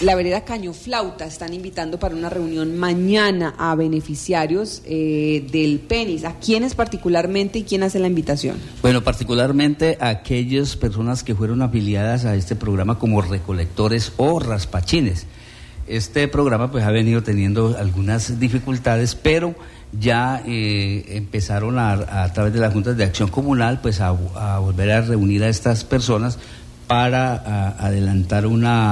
la vereda Cañoflauta están invitando para una reunión mañana a beneficiarios del PENIS. ¿A quiénes particularmente y quién hace la invitación? Bueno, particularmente a aquellas personas que fueron afiliadas a este programa como recolectores o raspachines. Este programa pues ha venido teniendo algunas dificultades, pero ya empezaron a través de las juntas de acción comunal pues a volver a reunir a estas personas para adelantar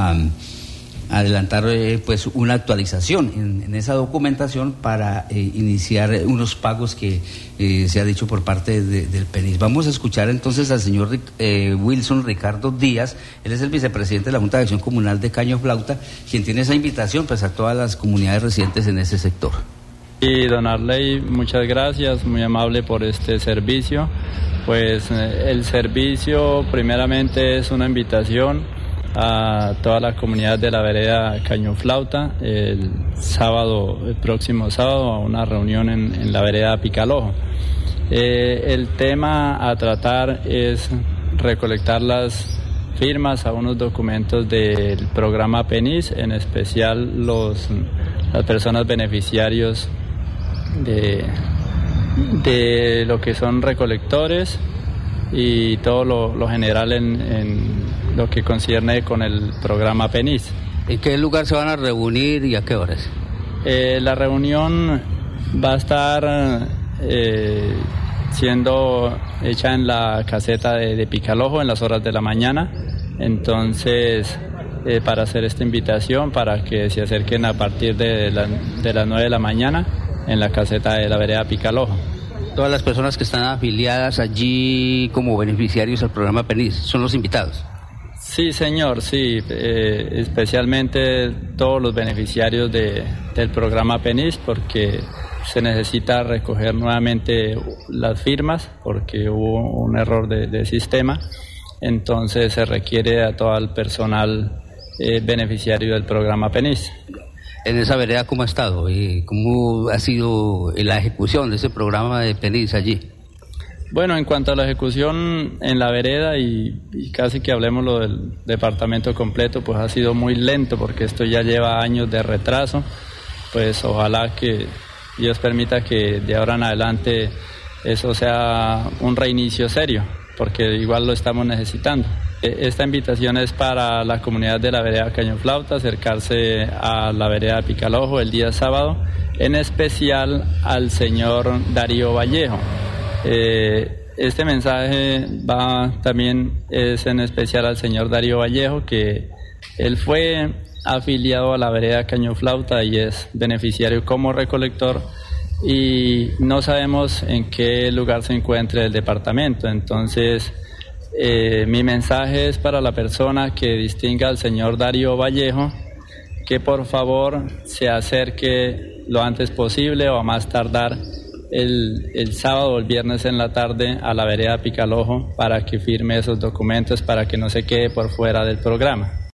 pues una actualización en esa documentación para iniciar unos pagos que se ha dicho por parte del PENIS. Vamos a escuchar entonces al señor Wilson Ricardo Díaz. Él es el vicepresidente de la Junta de Acción Comunal de Cañoflauta, quien tiene esa invitación pues a todas las comunidades residentes en ese sector. Y don Arley, muchas gracias, muy amable por este servicio. Pues el servicio primeramente es una invitación a toda la comunidad de la vereda Cañoflauta el próximo sábado, a una reunión en la vereda Picalojo. El tema a tratar es recolectar las firmas a unos documentos del programa PENIS, en especial las personas beneficiarios de lo que son recolectores y todo lo general en lo que concierne con el programa PENIS. ¿En qué lugar se van a reunir y a qué horas? La reunión va a estar siendo hecha en la caseta de Picalojo en las horas de la mañana. Entonces, para hacer esta invitación, para que se acerquen a partir de las 9 de la mañana en la caseta de la vereda Picalojo. Todas las personas que están afiliadas allí como beneficiarios al programa PENIS son los invitados. Sí, señor, sí, especialmente todos los beneficiarios del programa PENIS, porque se necesita recoger nuevamente las firmas porque hubo un error de sistema, entonces se requiere a todo el personal beneficiario del programa PENIS. En esa vereda, ¿cómo ha estado? ¿Y cómo ha sido la ejecución de ese programa de PENIS allí? Bueno, en cuanto a la ejecución en la vereda y casi que hablemos lo del departamento completo, pues ha sido muy lento porque esto ya lleva años de retraso. Pues ojalá que Dios permita que de ahora en adelante eso sea un reinicio serio, porque igual lo estamos necesitando. Esta invitación es para la comunidad de la vereda Cañoflauta, acercarse a la vereda Picalojo el día sábado, en especial al señor Darío Vallejo. Este mensaje es en especial al señor Darío Vallejo, que él fue afiliado a la vereda Cañoflauta y es beneficiario como recolector, y no sabemos en qué lugar se encuentre el departamento. Entonces, mi mensaje es para la persona que distinga al señor Darío Vallejo, que por favor se acerque lo antes posible o a más tardar el sábado o el viernes en la tarde a la vereda Picalojo para que firme esos documentos, para que no se quede por fuera del programa.